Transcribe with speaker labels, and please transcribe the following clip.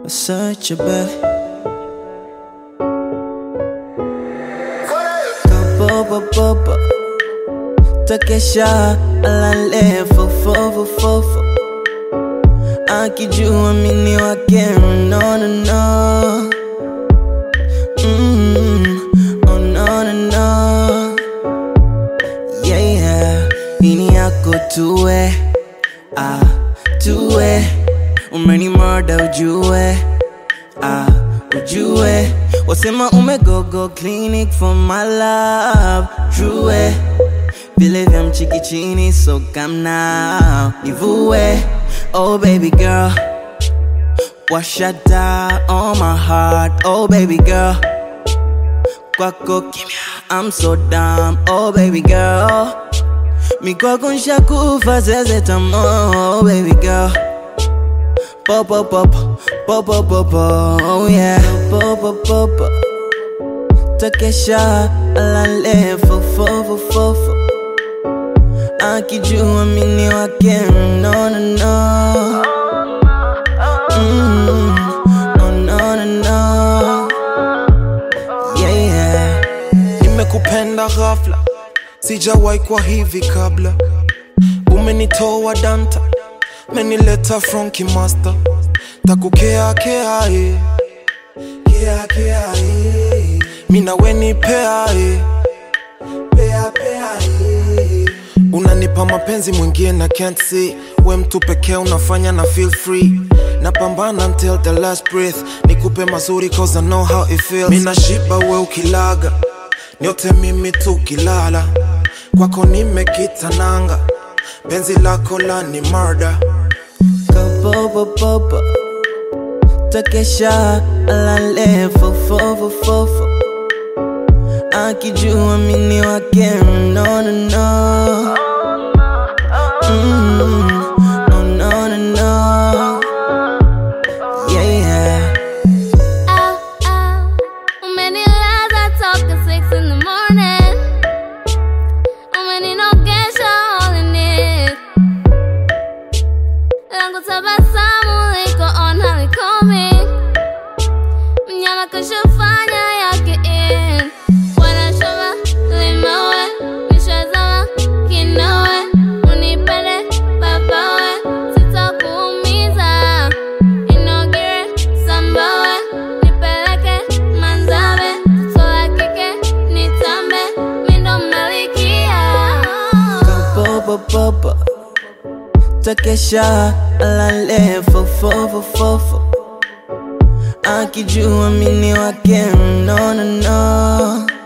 Speaker 1: Such a bad Papa Takesha alale fofo akijua mini wake no oh no yeah ini yako tuwe umeni murder ujue ujue wasema umegogo clinic for my love true vile vya mchiki chini so come now nivue oh baby girl washa taa on my heart oh baby girl kwako kimya I'm so dumb oh baby girl mi kwako nshakufa zeze tamo oh baby girl pop oh yeah pop Takesha alale fofo akijua mini wake no oh no yeah
Speaker 2: nimekupenda ghafla sijawahi kwa hivi kabla umenitoa danta menileta Frankie Master takukea mina weni pea unanipa mapenzi mwingine na can't see we mtu pekee unafanya na feel free napambana until the last breath nikupe mazuri cause I know how it feels mina shiba we ukilaga nyote mimi tukilala kwako nimekita nanga penzi lako la ni murder
Speaker 1: Papa Takesha alale fofo akijua mini wake no oh no yeah
Speaker 3: umenilaza toka 6 in the morning umeninogesha all in it langu tabasamu liko on halikomi mnyama kushufanya yake in wanashoma limawe nishazama kinowe unipende babawe sitakuumiza inogire sambawe nipeleke manzabe tutoa kike nitambe mindo mnalikia
Speaker 1: Papa Takesha alale fofo akijua mini wake no